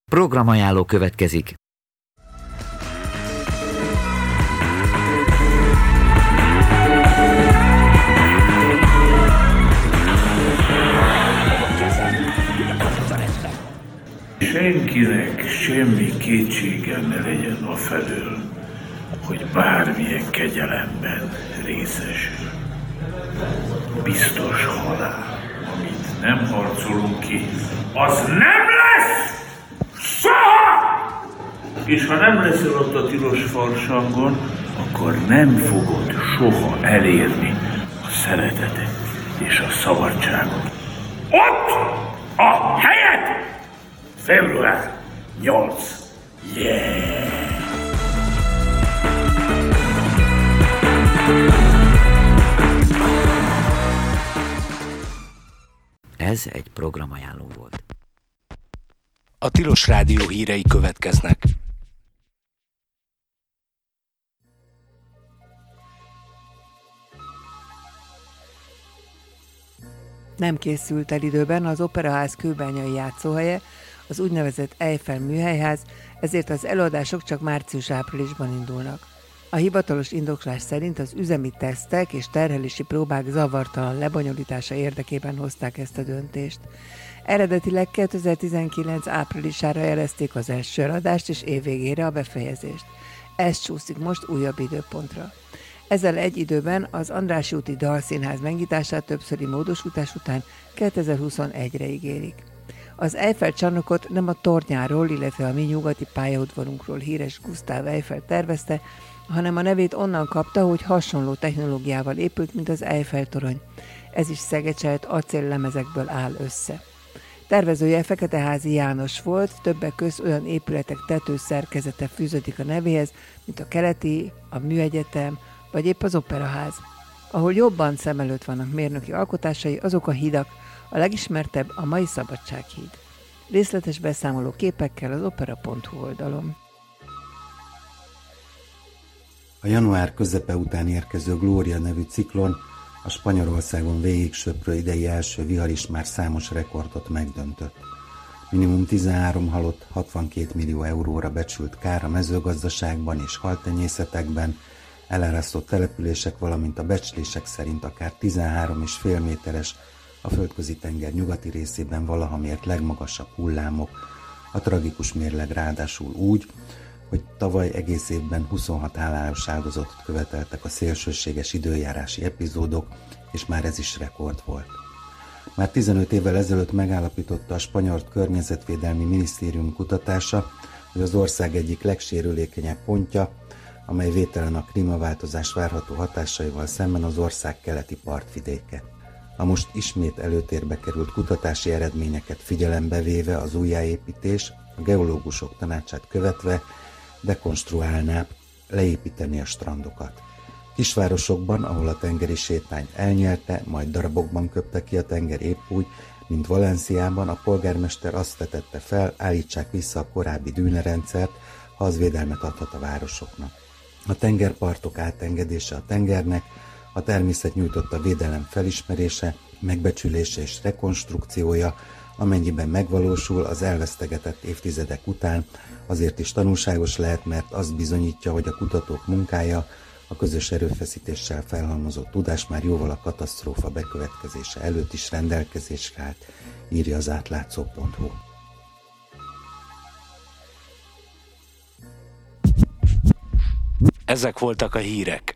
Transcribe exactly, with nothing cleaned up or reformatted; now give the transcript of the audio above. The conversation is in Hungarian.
Programajánló következik. Senkinek semmi kétsége ne legyen afelől, hogy bármilyen kegyelemben részesül. Biztos halál, amit nem harcolunk ki, az nem lesz soha! És ha nem leszel ott a tilos farsangon, akkor nem fogod soha elérni a szeretetet és a szabadságot. Ott a helyed! február nyolc. Yeah! Ez egy programajánló volt. A Tilos Rádió hírei következnek. Nem készült el időben az Operaház kőbányai játszóhelye, az úgynevezett Eiffel műhelyház, ezért az előadások csak március-áprilisban indulnak. A hivatalos indoklás szerint az üzemi tesztek és terhelési próbák zavartalan lebonyolítása érdekében hozták ezt a döntést. Eredetileg kétezer-tizenkilenc áprilisára jelezték az első eladást és évvégére a befejezést. Ez csúszik most újabb időpontra. Ezzel egy időben az Andrássy úti Dalszínház megnyitását többszöri módosítás után kétezer-huszonegyre ígérik. Az Eiffel csarnokot nem a tornyáról, illetve a mi nyugati pályaudvarunkról híres Gustav Eiffel tervezte, hanem a nevét onnan kapta, hogy hasonló technológiával épült, mint az Eiffel torony. Ez is szegecselt acéllemezekből áll össze. Tervezője Feketeházi János volt, többek közt olyan épületek tetőszerkezete fűződik a nevéhez, mint a Keleti, a Műegyetem, vagy épp az Operaház. Ahol jobban szem előtt vannak mérnöki alkotásai, azok a hidak, a legismertebb a mai Szabadsághíd. Részletes beszámoló képekkel az opera pont hu oldalon. A január közepe után érkező Glória nevű ciklon, a Spanyolországon végig söprő idei első vihar is már számos rekordot megdöntött. Minimum tizenhárom halott, hatvankét millió euróra becsült kár a mezőgazdaságban és haltenyészetekben, elárasztott települések, valamint a becslések szerint akár tizenhárom egész öt méteres, a földközi tenger nyugati részében valaha mért legmagasabb hullámok, a tragikus mérleg ráadásul úgy, hogy tavaly egész évben huszonhat halálos áldozatot követeltek a szélsőséges időjárási epizódok, és már ez is rekord volt. Már tizenöt évvel ezelőtt megállapította a spanyol környezetvédelmi minisztérium kutatása, hogy az ország egyik legsérülékenyebb pontja, amely vételen a klímaváltozás várható hatásaival szemben az ország keleti partvidéke. A most ismét előtérbe került kutatási eredményeket figyelembe véve az újjáépítés, a geológusok tanácsát követve dekonstruálná, leépíteni a strandokat. Kisvárosokban, ahol a tengeri sétány elnyelte, majd darabokban köpte ki a tenger épp úgy, mint Valenciában, a polgármester azt vetette fel, állítsák vissza a korábbi dűnerendszert, ha az védelmet adhat a városoknak. A tengerpartok átengedése a tengernek, a természet nyújtotta védelem felismerése, megbecsülése és rekonstrukciója, amennyiben megvalósul az elvesztegetett évtizedek után, azért is tanulságos lehet, mert azt bizonyítja, hogy a kutatók munkája, a közös erőfeszítéssel felhalmozott tudás már jóval a katasztrófa bekövetkezése előtt is rendelkezésre állt, írja az átlátszó pont hu. Ezek voltak a hírek.